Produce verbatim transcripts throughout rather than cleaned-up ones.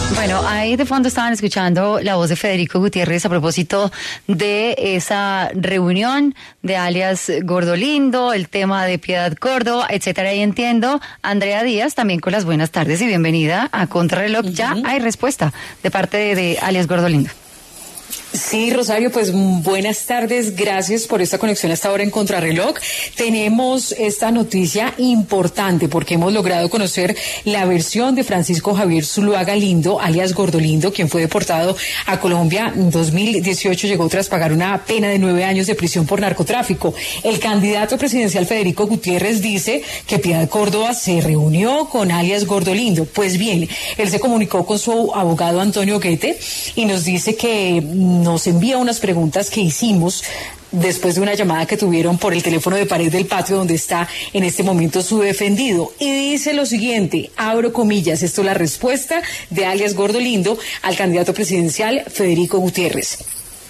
Bueno, ahí de fondo estaban escuchando la voz de Federico Gutiérrez a propósito de esa reunión de alias Gordolindo, el tema de Piedad Córdoba, etcétera. Y entiendo, Andrea Díaz, también con las buenas tardes y bienvenida a Contrarreloj. Uh-huh. Ya hay respuesta de parte de, de alias Gordolindo. Sí, Rosario, pues buenas tardes, gracias por esta conexión hasta ahora en Contrarreloj. Tenemos esta noticia importante porque hemos logrado conocer la versión de Francisco Javier Zuluaga Lindo, alias Gordolindo, quien fue deportado a Colombia en dos mil dieciocho, llegó tras pagar una pena de nueve años de prisión por narcotráfico. El candidato presidencial Federico Gutiérrez dice que Piedad Córdoba se reunió con alias Gordolindo. Pues bien, él se comunicó con su abogado Antonio Guete y nos dice que nos envía unas preguntas que hicimos después de una llamada que tuvieron por el teléfono de pared del patio donde está en este momento su defendido. Y dice lo siguiente, abro comillas, esto es la respuesta de alias Gordolindo al candidato presidencial Federico Gutiérrez.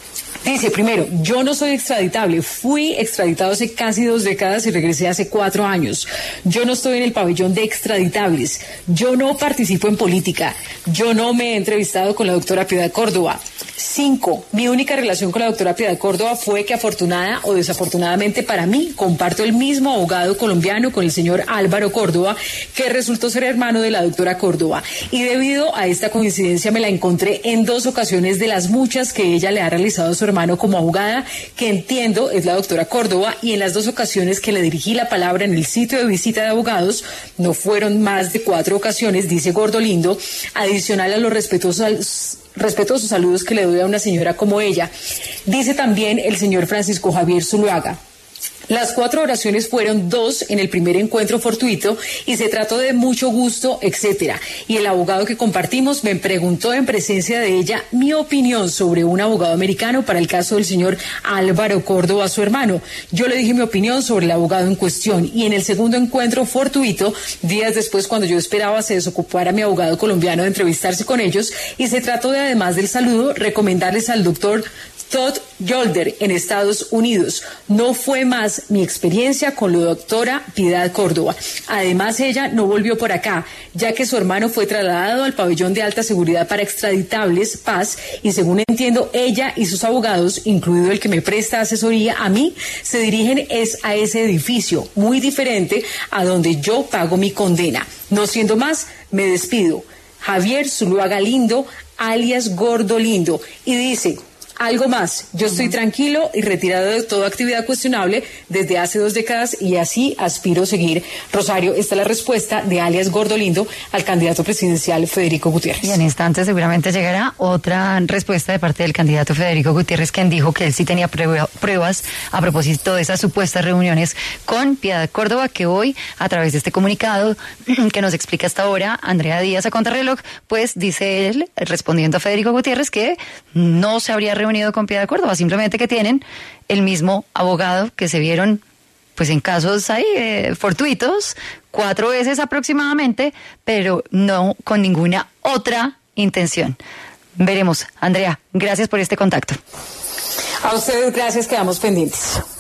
Dice, primero, yo no soy extraditable, fui extraditado hace casi dos décadas y regresé hace cuatro años. Yo no estoy en el pabellón de extraditables, yo no participo en política, yo no me he entrevistado con la doctora Piedad Córdoba. Cinco, mi única relación con la doctora Piedad Córdoba fue que afortunada o desafortunadamente para mí comparto el mismo abogado colombiano con el señor Álvaro Córdoba, que resultó ser hermano de la doctora Córdoba. Y debido a esta coincidencia me la encontré en dos ocasiones de las muchas que ella le ha realizado a su hermano como abogada, que entiendo es la doctora Córdoba, y en las dos ocasiones que le dirigí la palabra en el sitio de visita de abogados, no fueron más de cuatro ocasiones, dice Gordolindo, adicional a los respetuosos respetuosos saludos que le doy a una señora como ella. Dice también el señor Francisco Javier Zuluaga. Las cuatro oraciones fueron dos en el primer encuentro fortuito y se trató de mucho gusto, etcétera. Y el abogado que compartimos me preguntó en presencia de ella mi opinión sobre un abogado americano para el caso del señor Álvaro Córdoba, su hermano. Yo le dije mi opinión sobre el abogado en cuestión y en el segundo encuentro fortuito, días después cuando yo esperaba se desocupara mi abogado colombiano de entrevistarse con ellos y se trató de, además del saludo, recomendarles al doctor Todd Yolder en Estados Unidos. No fue más mi experiencia con la doctora Piedad Córdoba. Además, ella no volvió por acá, ya que su hermano fue trasladado al pabellón de alta seguridad para extraditables, Paz, y según entiendo, ella y sus abogados, incluido el que me presta asesoría a mí, se dirigen es a ese edificio, muy diferente a donde yo pago mi condena. No siendo más, me despido. Javier Zuluaga Lindo, alias Gordolindo, y dice... Algo más, yo estoy tranquilo y retirado de toda actividad cuestionable desde hace dos décadas y así aspiro a seguir. Rosario, esta es la respuesta de alias Gordolindo al candidato presidencial Federico Gutiérrez. Y en instantes seguramente llegará otra respuesta de parte del candidato Federico Gutiérrez, quien dijo que él sí tenía prueba, pruebas a propósito de esas supuestas reuniones con Piedad Córdoba, que hoy, a través de este comunicado que nos explica hasta ahora Andrea Díaz a Contrarreloj, pues dice él, respondiendo a Federico Gutiérrez, que no se habría reunido unido con Piedad Córdoba, simplemente que tienen el mismo abogado, que se vieron pues en casos ahí eh, fortuitos cuatro veces aproximadamente, pero no con ninguna otra intención. Veremos. Andrea, gracias por este contacto. A ustedes gracias, quedamos pendientes.